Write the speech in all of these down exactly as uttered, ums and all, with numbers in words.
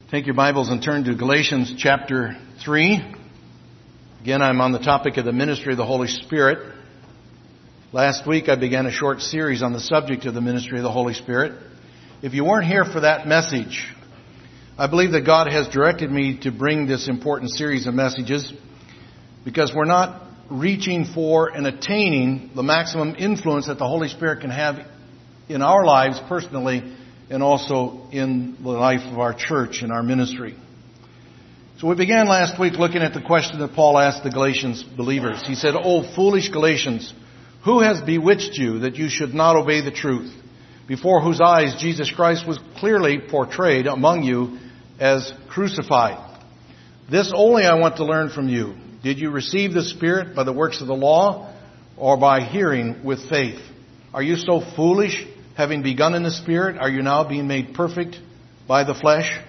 Take your Bibles and turn to Galatians chapter three. Again, I'm on the topic of the ministry of the Holy Spirit. Last week I began a short series on the subject of the ministry of the Holy Spirit. If you weren't here for that message, I believe that God has directed me to bring this important series of messages because we're not reaching for and attaining the maximum influence that the Holy Spirit can have in our lives personally and also in the life of our church and our ministry. So we began last week looking at the question that Paul asked the Galatians believers. He said, "O foolish Galatians, who has bewitched you that you should not obey the truth, before whose eyes Jesus Christ was clearly portrayed among you as crucified? This only I want to learn from you. Did you receive the Spirit by the works of the law or by hearing with faith? Are you so foolish? Having begun in the Spirit, are you now being made perfect by the flesh?"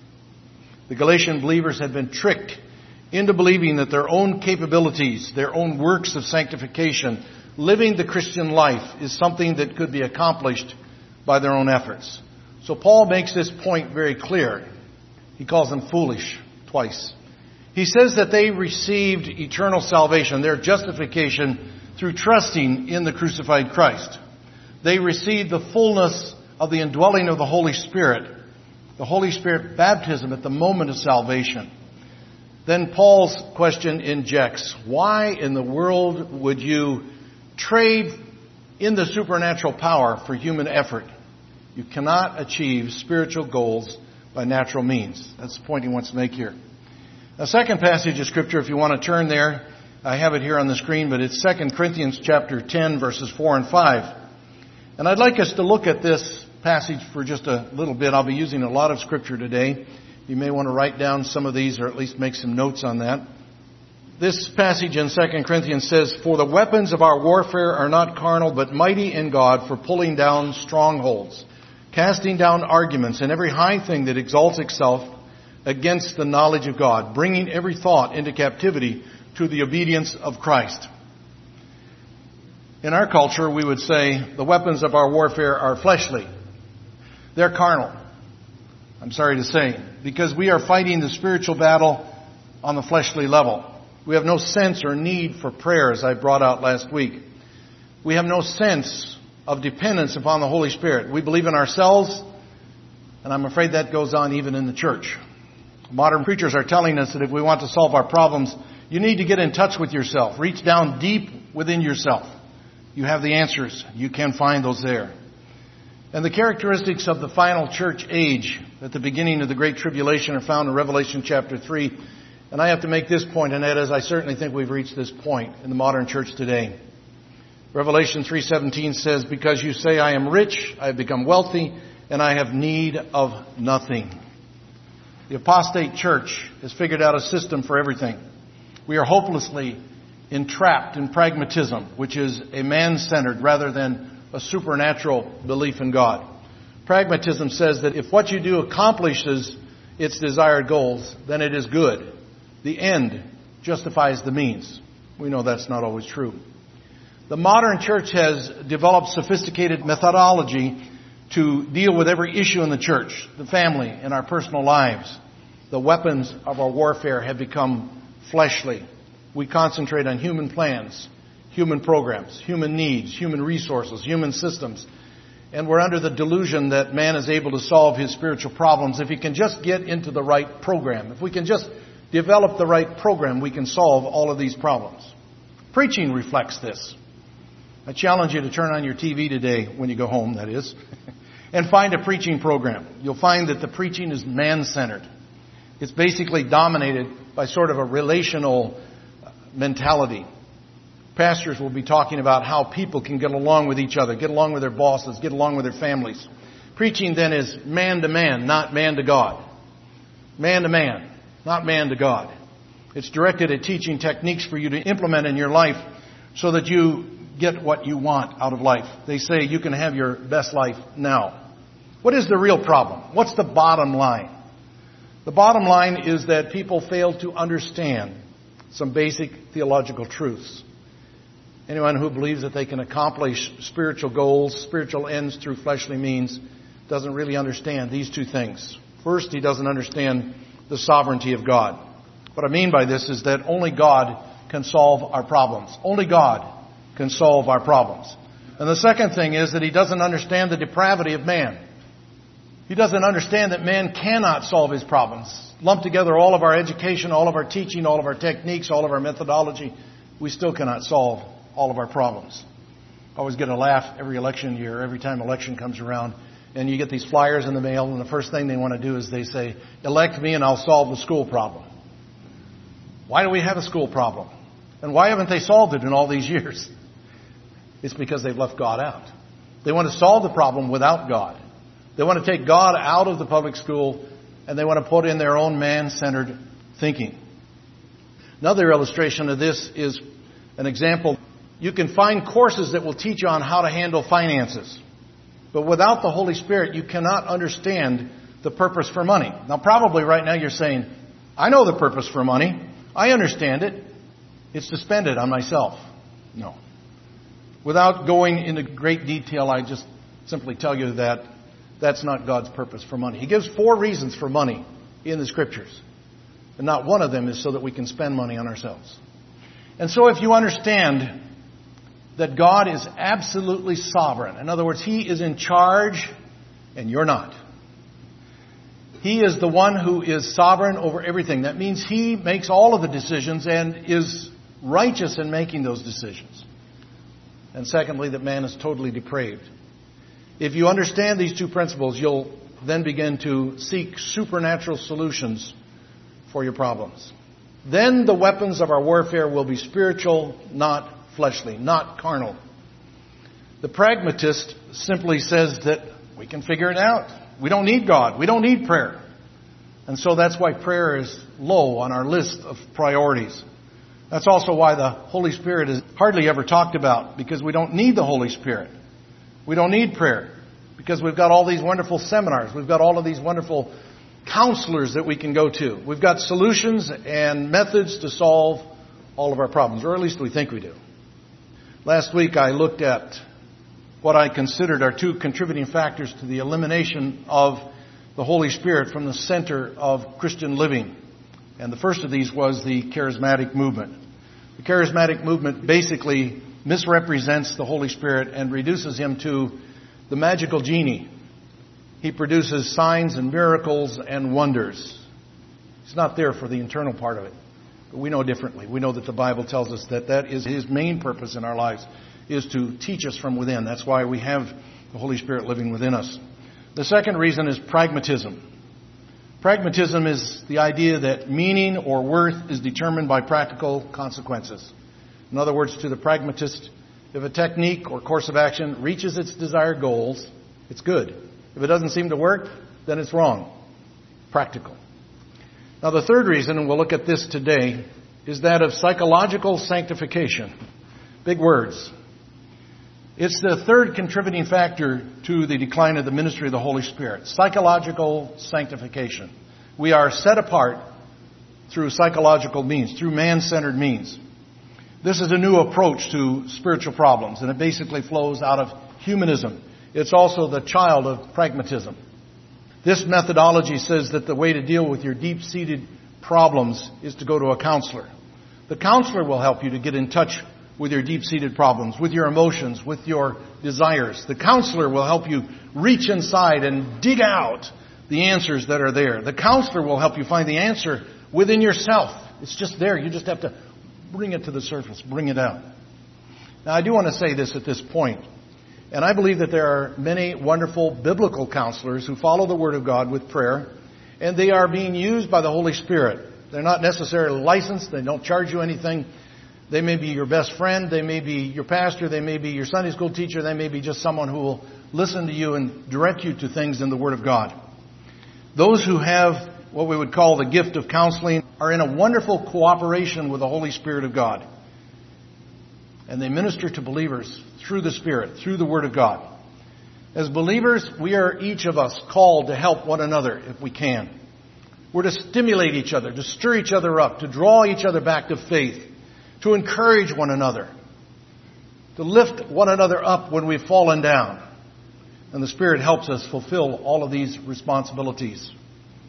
The Galatian believers had been tricked into believing that their own capabilities, their own works of sanctification, living the Christian life is something that could be accomplished by their own efforts. So Paul makes this point very clear. He calls them foolish twice. He says that they received eternal salvation, their justification, through trusting in the crucified Christ. They received the fullness of the indwelling of the Holy Spirit, the Holy Spirit baptism at the moment of salvation. Then Paul's question injects, why in the world would you trade in the supernatural power for human effort? You cannot achieve spiritual goals by natural means. That's the point he wants to make here. The second passage of Scripture, if you want to turn there, I have it here on the screen, but it's Second Corinthians chapter ten, verses four and five. And I'd like us to look at this passage for just a little bit. I'll be using a lot of Scripture today. You may want to write down some of these or at least make some notes on that. This passage in Second Corinthians says, "For the weapons of our warfare are not carnal, but mighty in God for pulling down strongholds, casting down arguments and every high thing that exalts itself against the knowledge of God, bringing every thought into captivity to the obedience of Christ." In our culture, we would say the weapons of our warfare are fleshly. They're carnal. I'm sorry to say, because we are fighting the spiritual battle on the fleshly level. We have no sense or need for prayer, as I brought out last week. We have no sense of dependence upon the Holy Spirit. We believe in ourselves, and I'm afraid that goes on even in the church. Modern preachers are telling us that if we want to solve our problems, you need to get in touch with yourself. Reach down deep within yourself. You have the answers. You can find those there. And the characteristics of the final church age at the beginning of the Great Tribulation are found in Revelation chapter three. And I have to make this point, and that is I certainly think we've reached this point in the modern church today. Revelation three seventeen says, "Because you say, I am rich, I have become wealthy, and I have need of nothing." The apostate church has figured out a system for everything. We are hopelessly entrapped in pragmatism, which is a man-centered rather than a supernatural belief in God. Pragmatism says that if what you do accomplishes its desired goals, then it is good. The end justifies the means. We know that's not always true. The modern church has developed sophisticated methodology to deal with every issue in the church, the family, and our personal lives. The weapons of our warfare have become fleshly. We concentrate on human plans, human programs, human needs, human resources, human systems. And we're under the delusion that man is able to solve his spiritual problems if he can just get into the right program. If we can just develop the right program, we can solve all of these problems. Preaching reflects this. I challenge you to turn on your T V today, when you go home, that is, and find a preaching program. You'll find that the preaching is man-centered. It's basically dominated by sort of a relational mentality. Pastors will be talking about how people can get along with each other, get along with their bosses, get along with their families. Preaching then is man to man, not man to God. Man to man, not man to God. It's directed at teaching techniques for you to implement in your life so that you get what you want out of life. They say you can have your best life now. What is the real problem? What's the bottom line? The bottom line is that people fail to understand some basic theological truths. Anyone who believes that they can accomplish spiritual goals, spiritual ends through fleshly means, doesn't really understand these two things. First, he doesn't understand the sovereignty of God. What I mean by this is that only God can solve our problems. Only God can solve our problems. And the second thing is that he doesn't understand the depravity of man. He doesn't understand that man cannot solve his problems. Lump together all of our education, all of our teaching, all of our techniques, all of our methodology, we still cannot solve all of our problems. I always get a laugh every election year, every time election comes around, and you get these flyers in the mail, and the first thing they want to do is they say, elect me and I'll solve the school problem. Why do we have a school problem? And why haven't they solved it in all these years? It's because they've left God out. They want to solve the problem without God. They want to take God out of the public school, and they want to put in their own man-centered thinking. Another illustration of this is an example. You can find courses that will teach you on how to handle finances. But without the Holy Spirit, you cannot understand the purpose for money. Now, probably right now you're saying, I know the purpose for money. I understand it. It's to spend it on myself. No. Without going into great detail, I just simply tell you that that's not God's purpose for money. He gives four reasons for money in the Scriptures. And not one of them is so that we can spend money on ourselves. And so if you understand that God is absolutely sovereign, in other words, He is in charge and you're not. He is the one who is sovereign over everything. That means He makes all of the decisions and is righteous in making those decisions. And secondly, that man is totally depraved. If you understand these two principles, you'll then begin to seek supernatural solutions for your problems. Then the weapons of our warfare will be spiritual, not fleshly, not carnal. The pragmatist simply says that we can figure it out. We don't need God. We don't need prayer. And so that's why prayer is low on our list of priorities. That's also why the Holy Spirit is hardly ever talked about, because we don't need the Holy Spirit. We don't need prayer because we've got all these wonderful seminars. We've got all of these wonderful counselors that we can go to. We've got solutions and methods to solve all of our problems, or at least we think we do. Last week I looked at what I considered are two contributing factors to the elimination of the Holy Spirit from the center of Christian living. And the first of these was the charismatic movement. The charismatic movement basically misrepresents the Holy Spirit and reduces Him to the magical genie. He produces signs and miracles and wonders. He's not there for the internal part of it. But we know differently. We know that the Bible tells us that that is His main purpose in our lives, is to teach us from within. That's why we have the Holy Spirit living within us. The second reason is pragmatism. Pragmatism is the idea that meaning or worth is determined by practical consequences. In other words, to the pragmatist, if a technique or course of action reaches its desired goals, it's good. If it doesn't seem to work, then it's wrong. Practical. Now the third reason, and we'll look at this today, is that of psychological sanctification. Big words. It's the third contributing factor to the decline of the ministry of the Holy Spirit. Psychological sanctification. We are set apart through psychological means, through man-centered means. This is a new approach to spiritual problems, and it basically flows out of humanism. It's also the child of pragmatism. This methodology says that the way to deal with your deep-seated problems is to go to a counselor. The counselor will help you to get in touch with your deep-seated problems, with your emotions, with your desires. The counselor will help you reach inside and dig out the answers that are there. The counselor will help you find the answer within yourself. It's just there. You just have to bring it to the surface, bring it out. Now, I do want to say this at this point. And I believe that there are many wonderful biblical counselors who follow the Word of God with prayer, and they are being used by the Holy Spirit. They're not necessarily licensed. They don't charge you anything. They may be your best friend. They may be your pastor. They may be your Sunday school teacher. They may be just someone who will listen to you and direct you to things in the Word of God. Those who have what we would call the gift of counseling are in a wonderful cooperation with the Holy Spirit of God. And they minister to believers through the Spirit, through the Word of God. As believers, we are each of us called to help one another if we can. We're to stimulate each other, to stir each other up, to draw each other back to faith, to encourage one another, to lift one another up when we've fallen down. And the Spirit helps us fulfill all of these responsibilities.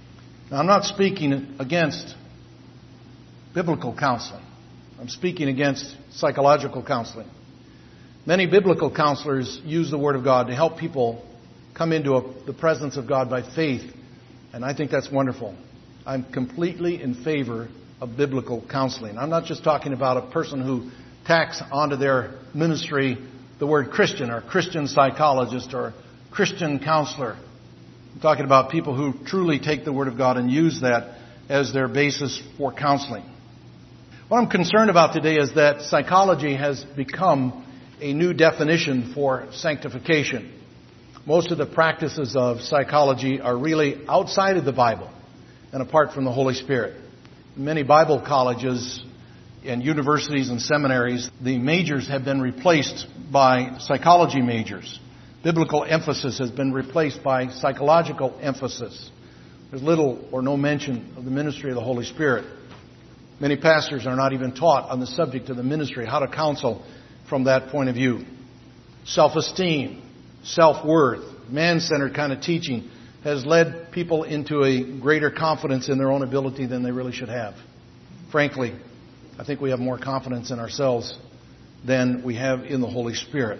Now, I'm not speaking against biblical counseling. I'm speaking against psychological counseling. Many biblical counselors use the Word of God to help people come into a, the presence of God by faith, and I think that's wonderful. I'm completely in favor of biblical counseling. I'm not just talking about a person who tacks onto their ministry the word Christian or Christian psychologist or Christian counselor. I'm talking about people who truly take the Word of God and use that as their basis for counseling. What I'm concerned about today is that psychology has become a new definition for sanctification. Most of the practices of psychology are really outside of the Bible and apart from the Holy Spirit. In many Bible colleges and universities and seminaries, the majors have been replaced by psychology majors. Biblical emphasis has been replaced by psychological emphasis. There's little or no mention of the ministry of the Holy Spirit. Many pastors are not even taught on the subject of the ministry, how to counsel from that point of view. Self-esteem, self-worth, man-centered kind of teaching has led people into a greater confidence in their own ability than they really should have. Frankly, I think we have more confidence in ourselves than we have in the Holy Spirit.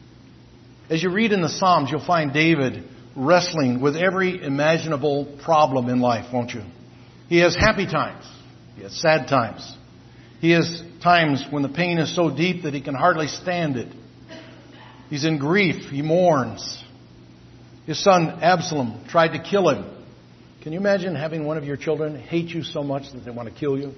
As you read in the Psalms, you'll find David wrestling with every imaginable problem in life, won't you? He has happy times. He has sad times. He has times when the pain is so deep that he can hardly stand it. He's in grief. He mourns. His son Absalom tried to kill him. Can you imagine having one of your children hate you so much that they want to kill you?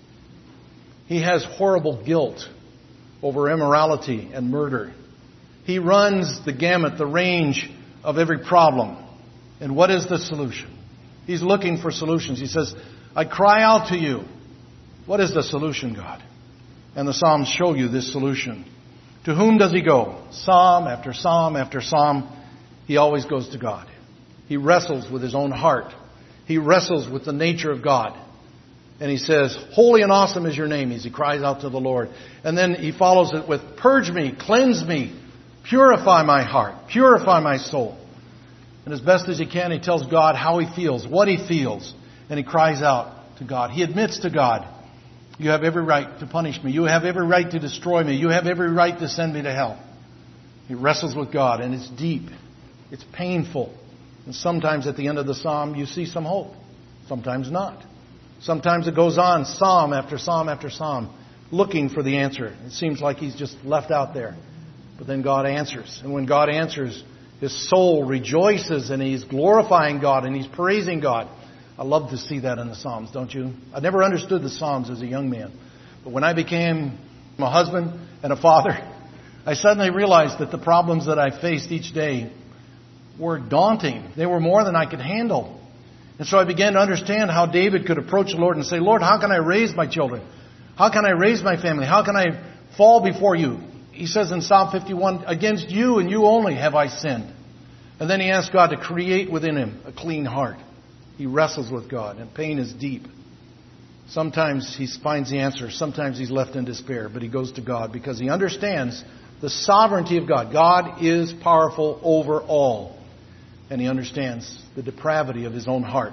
He has horrible guilt over immorality and murder. He runs the gamut, the range of every problem. And what is the solution? He's looking for solutions. He says, I cry out to you. What is the solution, God? And the Psalms show you this solution. To whom does he go? Psalm after psalm after psalm. He always goes to God. He wrestles with his own heart. He wrestles with the nature of God. And he says, holy and awesome is your name, as he cries out to the Lord. And then he follows it with, purge me, cleanse me, purify my heart, purify my soul. And as best as he can, he tells God how he feels, what he feels. And he cries out to God. He admits to God, you have every right to punish me. You have every right to destroy me. You have every right to send me to hell. He wrestles with God, and it's deep. It's painful. And sometimes at the end of the psalm, you see some hope. Sometimes not. Sometimes it goes on, psalm after psalm after psalm, looking for the answer. It seems like he's just left out there. But then God answers. And when God answers, his soul rejoices and he's glorifying God and he's praising God. I love to see that in the Psalms, don't you? I never understood the Psalms as a young man. But when I became a husband and a father, I suddenly realized that the problems that I faced each day were daunting. They were more than I could handle. And so I began to understand how David could approach the Lord and say, Lord, how can I raise my children? How can I raise my family? How can I fall before you? He says in Psalm fifty-one, against you and you only have I sinned. And then he asks God to create within him a clean heart. He wrestles with God, and pain is deep. Sometimes he finds the answer. Sometimes he's left in despair, but he goes to God because he understands the sovereignty of God. God is powerful over all. And he understands the depravity of his own heart.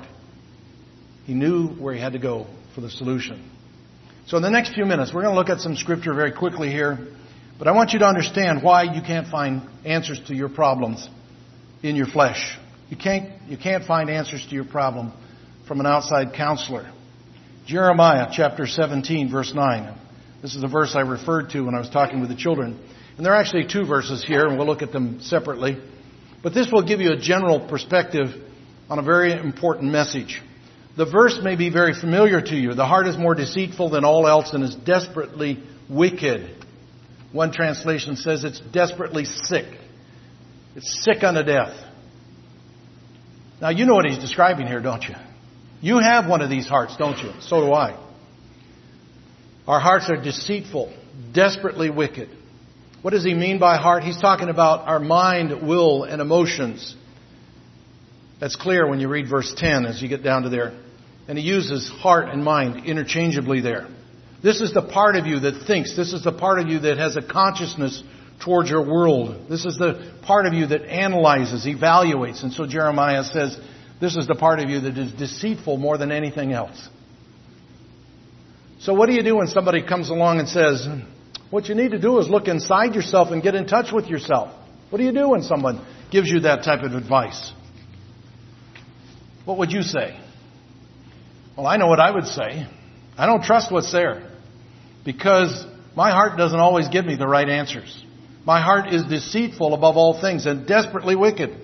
He knew where he had to go for the solution. So in the next few minutes, we're going to look at some scripture very quickly here. But I want you to understand why you can't find answers to your problems in your flesh. You can't, you can't find answers to your problem from an outside counselor. Jeremiah chapter seventeen, verse nine. This is the verse I referred to when I was talking with the children. And there are actually two verses here, and we'll look at them separately. But this will give you a general perspective on a very important message. The verse may be very familiar to you. The heart is more deceitful than all else and is desperately wicked. One translation says it's desperately sick. It's sick unto death. Now, you know what he's describing here, don't you? You have one of these hearts, don't you? So do I. Our hearts are deceitful, desperately wicked. What does he mean by heart? He's talking about our mind, will, and emotions. That's clear when you read verse ten as you get down to there. And he uses heart and mind interchangeably there. This is the part of you that thinks. This is the part of you that has a consciousness towards your world. This is the part of you that analyzes, evaluates. And so Jeremiah says, This is the part of you that is deceitful more than anything else. So what do you do when somebody comes along and says, what you need to do is look inside yourself and get in touch with yourself? What do you do when someone gives you that type of advice? What would you say? Well, I know what I would say. I don't trust what's there because my heart doesn't always give me the right answers. My heart is deceitful above all things and desperately wicked.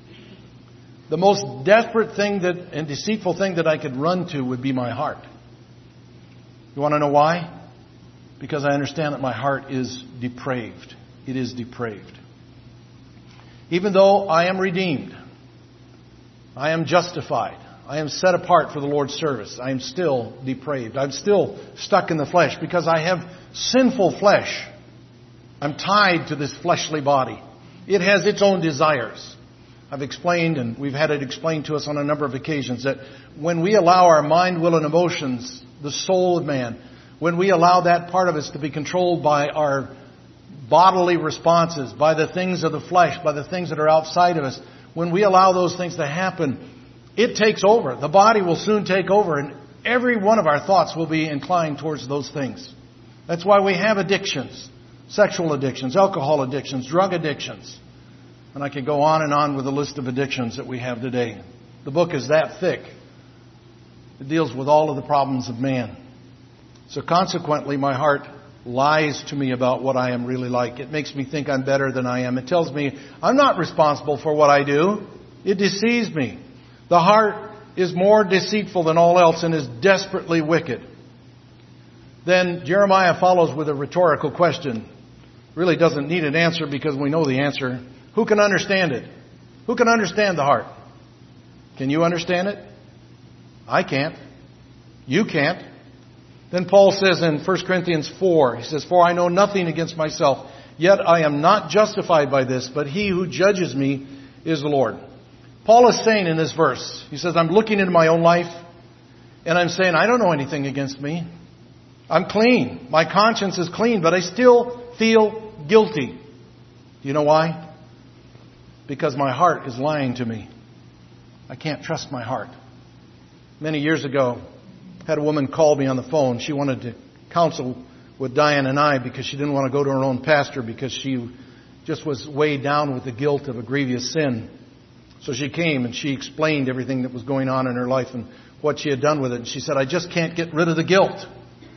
The most desperate thing that and deceitful thing that I could run to would be my heart. You want to know why? Because I understand that my heart is depraved. It is depraved. Even though I am redeemed, I am justified, I am set apart for the Lord's service, I am still depraved. I'm still stuck in the flesh because I have sinful flesh. I'm tied to this fleshly body. It has its own desires. I've explained, and we've had it explained to us on a number of occasions, that when we allow our mind, will, and emotions, the soul of man, when we allow that part of us to be controlled by our bodily responses, by the things of the flesh, by the things that are outside of us, when we allow those things to happen, it takes over. The body will soon take over, and every one of our thoughts will be inclined towards those things. That's why we have addictions, sexual addictions, alcohol addictions, drug addictions. And I could go on and on with a list of addictions that we have today. The book is that thick. It deals with all of the problems of man. So consequently, my heart lies to me about what I am really like. It makes me think I'm better than I am. It tells me I'm not responsible for what I do. It deceives me. The heart is more deceitful than all else and is desperately wicked. Then Jeremiah follows with a rhetorical question. Really doesn't need an answer because we know the answer. Who can understand it? Who can understand the heart? Can you understand it? I can't. You can't. Then Paul says in First Corinthians four, he says, for I know nothing against myself, yet I am not justified by this, but he who judges me is the Lord. Paul is saying in this verse, he says, I'm looking into my own life, and I'm saying, I don't know anything against me. I'm clean. My conscience is clean, but I still feel guilty. Do you know why? Because my heart is lying to me. I can't trust my heart. Many years ago, I had a woman call me on the phone. She wanted to counsel with Diane and I because she didn't want to go to her own pastor because she just was weighed down with the guilt of a grievous sin. So she came and she explained everything that was going on in her life and what she had done with it. And she said, I just can't get rid of the guilt.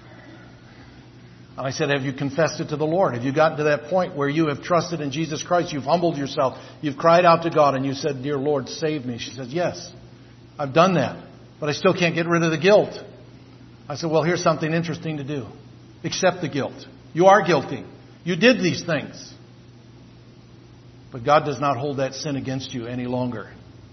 And I said, have you confessed it to the Lord? Have you gotten to that point where you have trusted in Jesus Christ? You've humbled yourself. You've cried out to God and you said, dear Lord, save me. She says, yes, I've done that, but I still can't get rid of the guilt. I said, well, here's something interesting to do. Accept the guilt. You are guilty. You did these things. But God does not hold that sin against you any longer.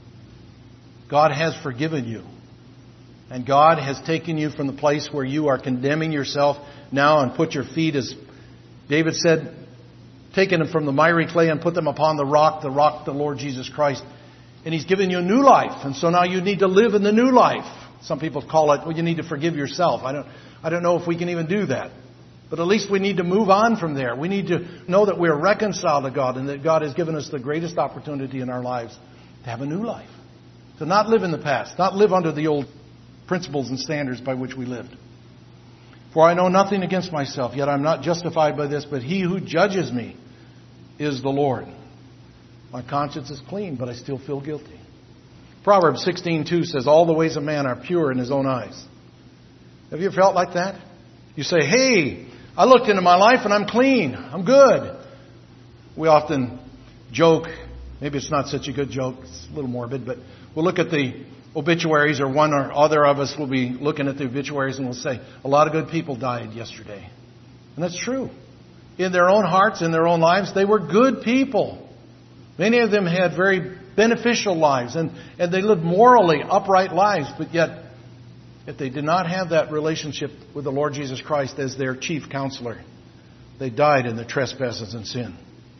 God has forgiven you. And God has taken you from the place where you are condemning yourself now and put your feet, as David said, taken them from the miry clay and put them upon the rock, the rock, the Lord Jesus Christ. And He's given you a new life. And so now you need to live in the new life. Some people call it, well, you need to forgive yourself. I don't, I don't know if we can even do that. But at least we need to move on from there. We need to know that we're reconciled to God and that God has given us the greatest opportunity in our lives to have a new life. To not live in the past, not live under the old principles and standards by which we lived. For I know nothing against myself, yet I'm not justified by this, but He who judges me is the Lord. My conscience is clean, but I still feel guilty. Proverbs sixteen two says, all the ways of man are pure in his own eyes. Have you ever felt like that? You say, hey, I looked into my life and I'm clean. I'm good. We often joke, maybe it's not such a good joke, it's a little morbid, but we'll look at the obituaries, or one or other of us will be looking at the obituaries and we'll say, a lot of good people died yesterday. And that's true. In their own hearts, in their own lives, they were good people. Many of them had very beneficial lives and, and they lived morally upright lives, but yet if they did not have that relationship with the Lord Jesus Christ as their chief counselor, they died in their trespasses and sin.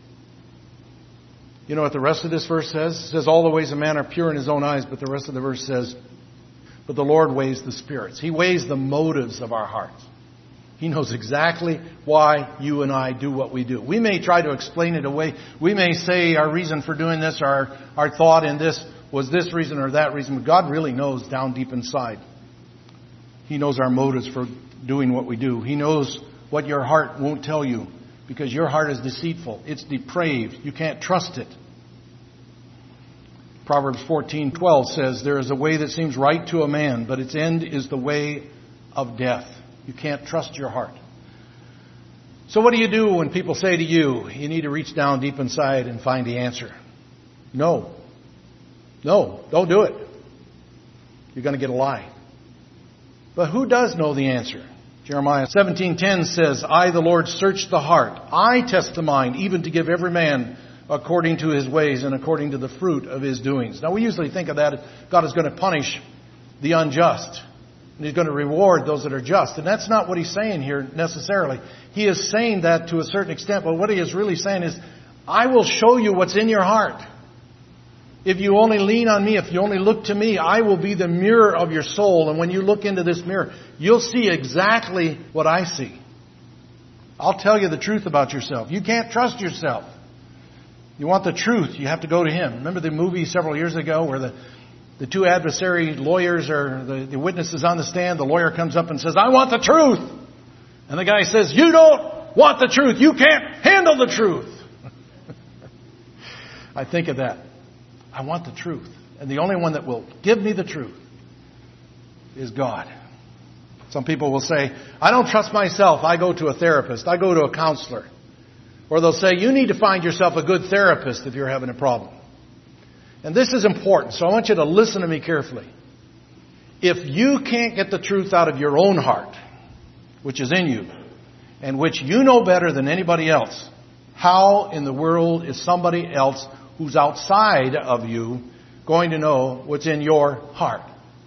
You know what the rest of this verse says? It says, all the ways of man are pure in his own eyes, but the rest of the verse says, but the Lord weighs the spirits. He weighs the motives of our hearts. He knows exactly why you and I do what we do. We may try to explain it away. We may say our reason for doing this, our, our thought in this was this reason or that reason. But God really knows down deep inside. He knows our motives for doing what we do. He knows what your heart won't tell you, because your heart is deceitful. It's depraved. You can't trust it. Proverbs fourteen twelve says, there is a way that seems right to a man, but its end is the way of death. You can't trust your heart. So what do you do when people say to you, you need to reach down deep inside and find the answer? No. No, don't do it. You're going to get a lie. But who does know the answer? Jeremiah seventeen ten says, I, the Lord, search the heart. I test the mind, even to give every man according to his ways and according to the fruit of his doings. Now, we usually think of that as God is going to punish the unjust, and He's going to reward those that are just. And that's not what He's saying here necessarily. He is saying that to a certain extent, but what He is really saying is, I will show you what's in your heart. If you only lean on me, if you only look to me, I will be the mirror of your soul. And when you look into this mirror, you'll see exactly what I see. I'll tell you the truth about yourself. You can't trust yourself. You want the truth, you have to go to Him. Remember the movie several years ago where the, the two adversary lawyers or the, the witnesses on the stand, the lawyer comes up and says, I want the truth. And the guy says, you don't want the truth. You can't handle the truth. I think of that. I want the truth. And the only one that will give me the truth is God. Some people will say, I don't trust myself. I go to a therapist. I go to a counselor. Or they'll say, you need to find yourself a good therapist if you're having a problem. And this is important, so I want you to listen to me carefully. If you can't get the truth out of your own heart, which is in you, and which you know better than anybody else, how in the world is somebody else who's outside of you going to know what's in your heart?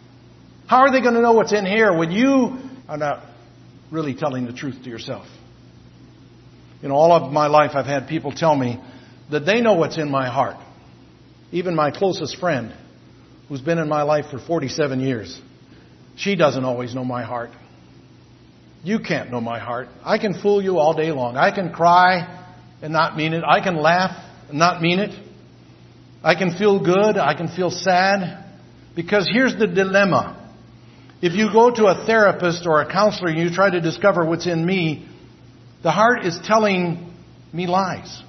How are they going to know what's in here when you are not really telling the truth to yourself? You know, all of my life I've had people tell me that they know what's in my heart. Even my closest friend, who's been in my life for forty-seven years, she doesn't always know my heart. You can't know my heart. I can fool you all day long. I can cry and not mean it. I can laugh and not mean it. I can feel good. I can feel sad. Because here's the dilemma. If you go to a therapist or a counselor and you try to discover what's in me, the heart is telling me lies.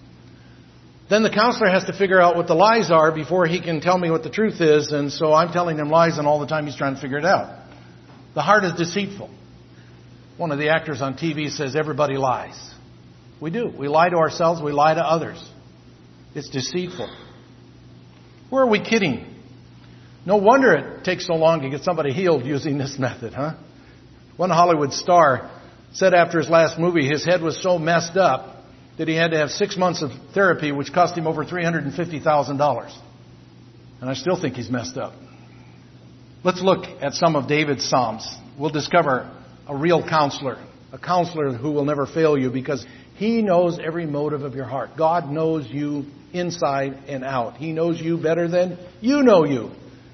Then the counselor has to figure out what the lies are before he can tell me what the truth is. And so I'm telling him lies, and all the time he's trying to figure it out. The heart is deceitful. One of the actors on T V says everybody lies. We do. We lie to ourselves. We lie to others. It's deceitful. Where are we kidding? No wonder it takes so long to get somebody healed using this method, huh? One Hollywood star said after his last movie, his head was so messed up that he had to have six months of therapy, which cost him over three hundred fifty thousand dollars. And I still think he's messed up. Let's look at some of David's Psalms. We'll discover a real counselor, a counselor who will never fail you because he knows every motive of your heart. God knows you inside and out. He knows you better than you know you.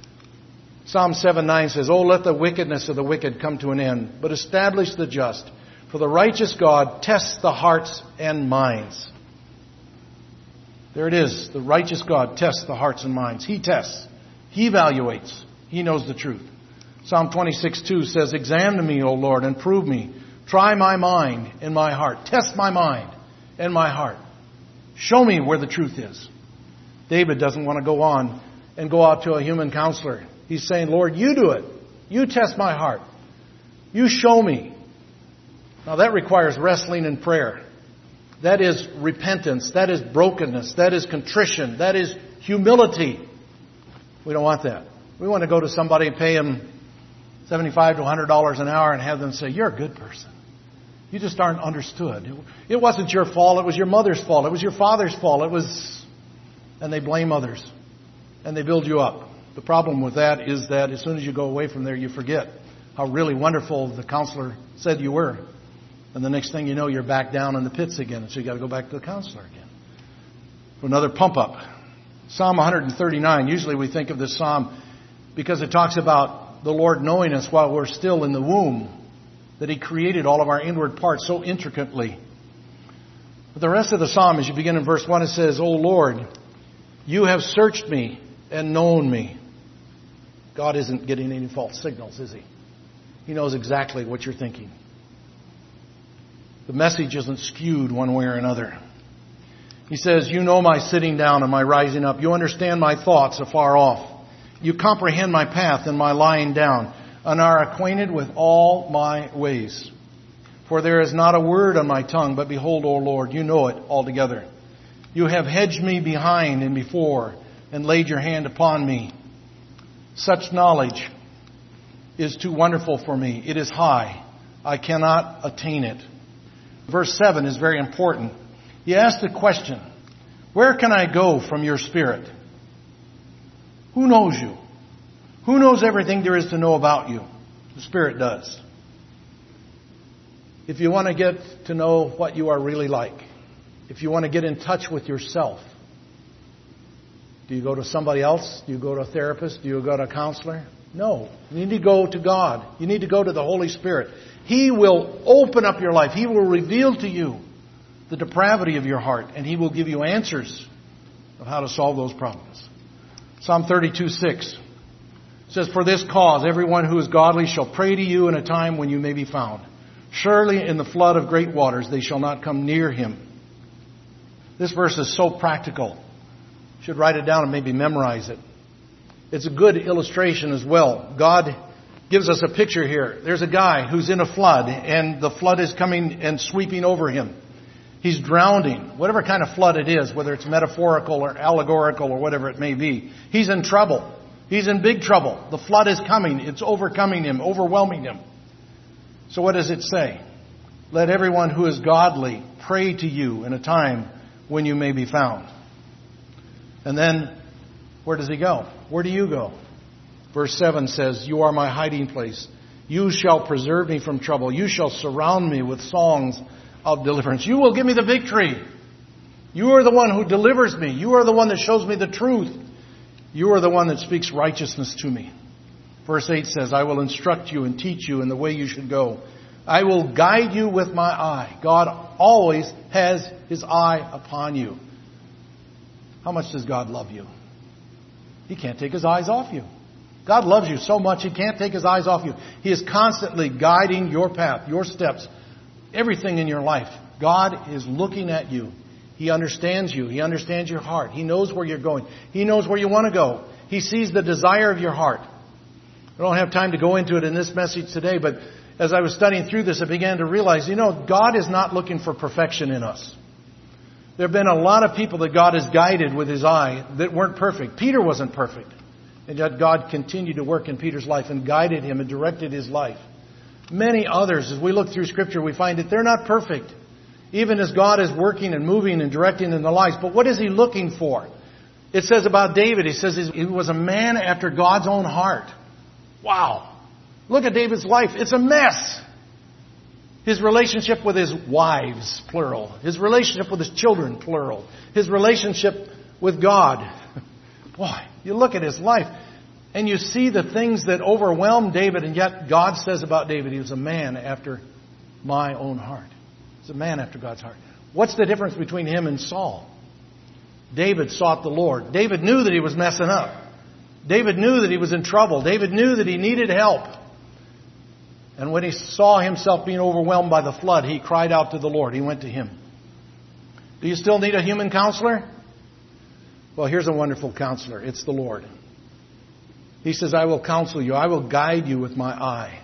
Psalm seven nine says, Oh, let the wickedness of the wicked come to an end, but establish the just. For the righteous God tests the hearts and minds. There it is. The righteous God tests the hearts and minds. He tests. He evaluates. He knows the truth. Psalm twenty-six two says, Examine me, O Lord, and prove me. Try my mind and my heart. Test my mind and my heart. Show me where the truth is. David doesn't want to go on and go out to a human counselor. He's saying, Lord, you do it. You test my heart. You show me. Now that requires wrestling in prayer. That is repentance. That is brokenness. That is contrition. That is humility. We don't want that. We want to go to somebody and pay them seventy-five to one hundred dollars an hour and have them say, you're a good person. You just aren't understood. It wasn't your fault. It was your mother's fault. It was your father's fault. It was... And they blame others. And they build you up. The problem with that is that as soon as you go away from there, you forget how really wonderful the counselor said you were. And the next thing you know, you're back down in the pits again. So you got to go back to the counselor again for another pump up. Psalm one thirty-nine. Usually we think of this psalm because it talks about the Lord knowing us while we're still in the womb. That He created all of our inward parts so intricately. But the rest of the psalm, as you begin in verse one, it says, O Lord, you have searched me and known me. God isn't getting any false signals, is He? He knows exactly what you're thinking. The message isn't skewed one way or another. He says, you know my sitting down and my rising up. You understand my thoughts afar off. You comprehend my path and my lying down, and are acquainted with all my ways. For there is not a word on my tongue, but behold, O Lord, you know it altogether. You have hedged me behind and before, and laid your hand upon me. Such knowledge is too wonderful for me. It is high. I cannot attain it. Verse seven is very important. He asked the question, where can I go from your Spirit? Who knows you? Who knows everything there is to know about you? The Spirit does. If you want to get to know what you are really like, if you want to get in touch with yourself, do you go to somebody else? Do you go to a therapist? Do you go to a counselor? No. You need to go to God. You need to go to the Holy Spirit. He will open up your life. He will reveal to you the depravity of your heart, and He will give you answers of how to solve those problems. Psalm thirty-two six says, for this cause everyone who is godly shall pray to you in a time when you may be found. Surely in the flood of great waters they shall not come near him. This verse is so practical. You should write it down and maybe memorize it. It's a good illustration as well. God gives us a picture here. There's a guy who's in a flood, and the flood is coming and sweeping over him. He's drowning. Whatever kind of flood it is, whether it's metaphorical or allegorical or whatever it may be, he's in trouble. He's in big trouble. The flood is coming. It's overcoming him, overwhelming him. So what does it say? Let everyone who is godly pray to you in a time when you may be found. And then, where does he go? Where do you go? Verse seven says, you are my hiding place. You shall preserve me from trouble. You shall surround me with songs of deliverance. You will give me the victory. You are the one who delivers me. You are the one that shows me the truth. You are the one that speaks righteousness to me. Verse eight says, I will instruct you and teach you in the way you should go. I will guide you with my eye. God always has His eye upon you. How much does God love you? He can't take His eyes off you. God loves you so much He can't take His eyes off you. He is constantly guiding your path, your steps, everything in your life. God is looking at you. He understands you. He understands your heart. He knows where you're going. He knows where you want to go. He sees the desire of your heart. I don't have time to go into it in this message today, but as I was studying through this, I began to realize, you know, God is not looking for perfection in us. There have been a lot of people that God has guided with His eye that weren't perfect. Peter wasn't perfect. And yet God continued to work in Peter's life and guided him and directed his life. Many others, as we look through Scripture, we find that they're not perfect. Even as God is working and moving and directing in their lives. But what is He looking for? It says about David, He says he was a man after God's own heart. Wow. Look at David's life. It's a mess. His relationship with his wives, plural. His relationship with his children, plural. His relationship with God. Boy, you look at his life and you see the things that overwhelm David, and yet God says about David, he was a man after my own heart. He's a man after God's heart. What's the difference between him and Saul? David sought the Lord. David knew that he was messing up. David knew that he was in trouble. David knew that he needed help. And when he saw himself being overwhelmed by the flood, he cried out to the Lord. He went to Him. Do you still need a human counselor? Well, here's a wonderful counselor. It's the Lord. He says, I will counsel you. I will guide you with my eye.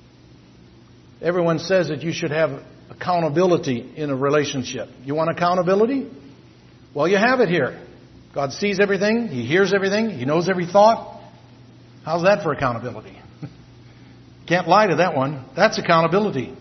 Everyone says that you should have accountability in a relationship. You want accountability? Well, you have it here. God sees everything. He hears everything. He knows every thought. How's that for accountability? Can't lie to that one. That's accountability.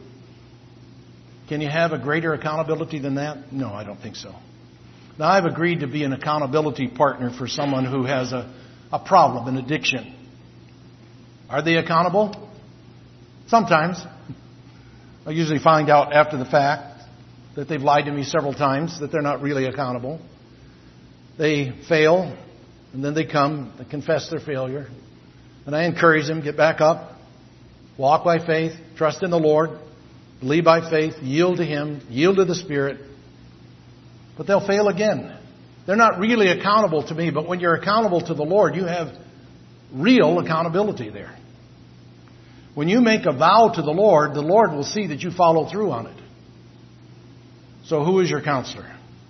Can you have a greater accountability than that? No, I don't think so. Now, I've agreed to be an accountability partner for someone who has a, a problem, an addiction. Are they accountable? Sometimes. I usually find out after the fact that they've lied to me several times, that they're not really accountable. They fail, and then they come, they confess their failure. And I encourage them, get back up, walk by faith, trust in the Lord, believe by faith, yield to Him, yield to the Spirit. But they'll fail again. They're not really accountable to me, but when you're accountable to the Lord, you have real accountability there. When you make a vow to the Lord, the Lord will see that you follow through on it. So who is your counselor?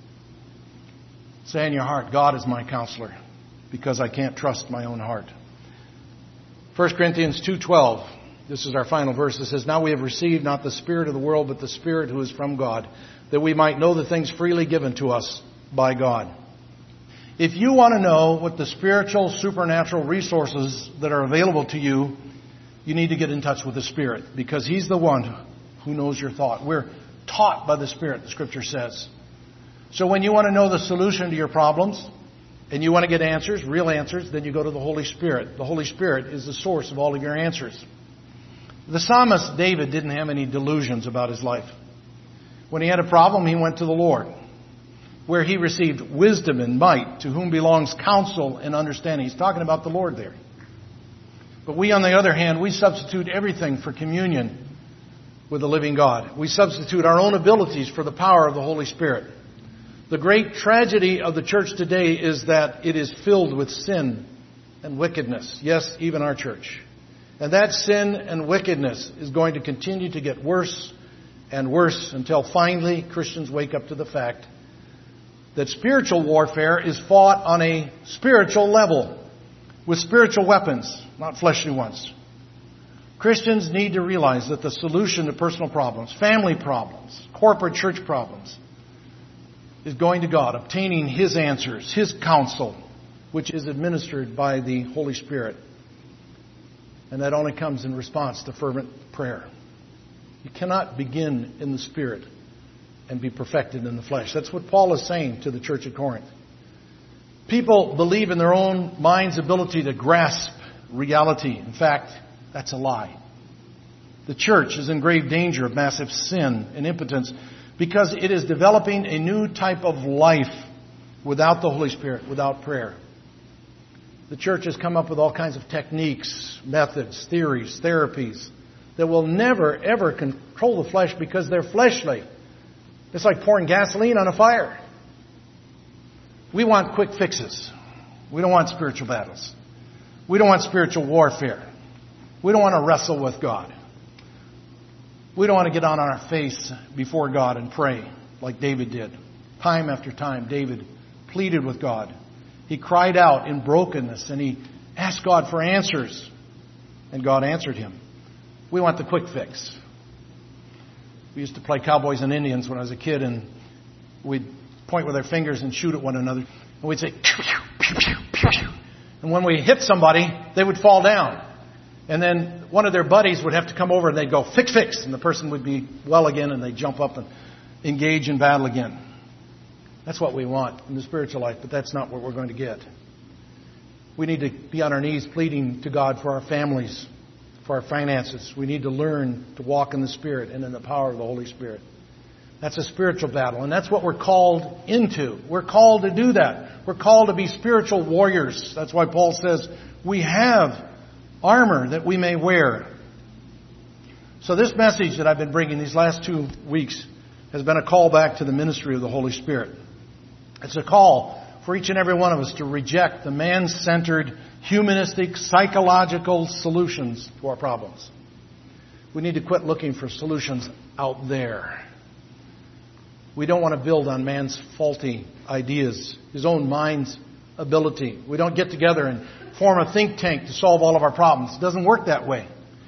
Say in your heart, God is my counselor, because I can't trust my own heart. First Corinthians two twelve. This is our final verse. It says, now we have received not the spirit of the world, but the Spirit who is from God, that we might know the things freely given to us by God. If you want to know what the spiritual, supernatural resources that are available to you, you need to get in touch with the Spirit, because He's the one who knows your thought. We're taught by the Spirit, the Scripture says. So when you want to know the solution to your problems, and you want to get answers, real answers, then you go to the Holy Spirit. The Holy Spirit is the source of all of your answers. The psalmist David didn't have any delusions about his life. When he had a problem, he went to the Lord, where he received wisdom and might, to whom belongs counsel and understanding. He's talking about the Lord there. But we, on the other hand, we substitute everything for communion with the living God. We substitute our own abilities for the power of the Holy Spirit. The great tragedy of the church today is that it is filled with sin and wickedness. Yes, even our church. And that sin and wickedness is going to continue to get worse and worse until finally Christians wake up to the fact that spiritual warfare is fought on a spiritual level with spiritual weapons, not fleshly ones. Christians need to realize that the solution to personal problems, family problems, corporate church problems, is going to God, obtaining His answers, His counsel, which is administered by the Holy Spirit. And that only comes in response to fervent prayer. You cannot begin in the Spirit and be perfected in the flesh. That's what Paul is saying to the church at Corinth. People believe in their own mind's ability to grasp reality. In fact, that's a lie. The church is in grave danger of massive sin and impotence because it is developing a new type of life without the Holy Spirit, without prayer. The church has come up with all kinds of techniques, methods, theories, therapies that will never, ever control the flesh because they're fleshly. It's like pouring gasoline on a fire. We want quick fixes. We don't want spiritual battles. We don't want spiritual warfare. We don't want to wrestle with God. We don't want to get on our face before God and pray like David did. Time after time, David pleaded with God. He cried out in brokenness and he asked God for answers. And God answered him. We want the quick fix. We used to play cowboys and Indians when I was a kid, and we'd point with our fingers and shoot at one another. And we'd say, pew, pew, pew, pew, pew, pew. And when we hit somebody, they would fall down. And then one of their buddies would have to come over and they'd go, fix, fix. And the person would be well again and they'd jump up and engage in battle again. That's what we want in the spiritual life, but that's not what we're going to get. We need to be on our knees pleading to God for our families, for our finances. We need to learn to walk in the Spirit and in the power of the Holy Spirit. That's a spiritual battle, and that's what we're called into. We're called to do that. We're called to be spiritual warriors. That's why Paul says we have armor that we may wear. So this message that I've been bringing these last two weeks has been a call back to the ministry of the Holy Spirit. It's a call for each and every one of us to reject the man-centered, humanistic, psychological solutions to our problems. We need to quit looking for solutions out there. We don't want to build on man's faulty ideas, his own mind's ability. We don't get together and form a think tank to solve all of our problems. It doesn't work that way.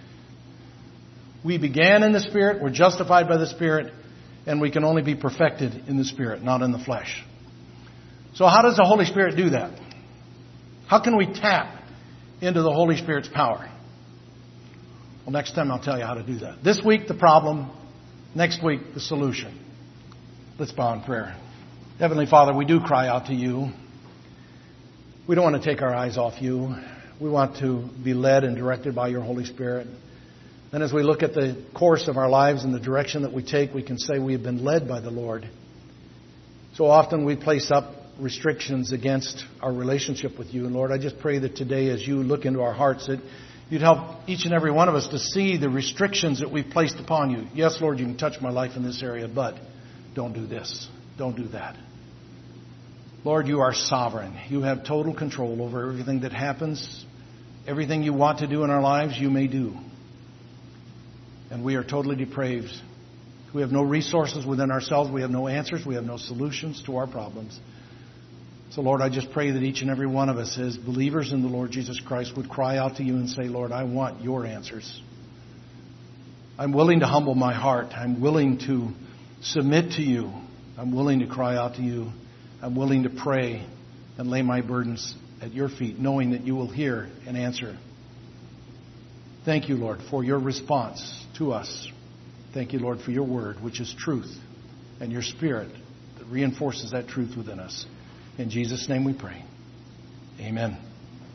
We began in the Spirit, we're justified by the Spirit, and we can only be perfected in the Spirit, not in the flesh. So how does the Holy Spirit do that? How can we tap into the Holy Spirit's power? Well, next time I'll tell you how to do that. This week, the problem. Next week, the solution. Let's bow in prayer. Heavenly Father, we do cry out to you. We don't want to take our eyes off you. We want to be led and directed by your Holy Spirit. And as we look at the course of our lives and the direction that we take, we can say we have been led by the Lord. So often we place up restrictions against our relationship with you. And Lord, I just pray that today as you look into our hearts, that you'd help each and every one of us to see the restrictions that we've placed upon you. Yes, Lord, you can touch my life in this area, but don't do this. Don't do that. Lord, you are sovereign. You have total control over everything that happens. Everything you want to do in our lives, you may do. And we are totally depraved. We have no resources within ourselves. We have no answers. We have no solutions to our problems. So, Lord, I just pray that each and every one of us as believers in the Lord Jesus Christ would cry out to you and say, Lord, I want your answers. I'm willing to humble my heart. I'm willing to submit to you. I'm willing to cry out to you. I'm willing to pray and lay my burdens at your feet, knowing that you will hear and answer. Thank you, Lord, for your response to us. Thank you, Lord, for your word, which is truth, and your spirit that reinforces that truth within us. In Jesus' name we pray. Amen.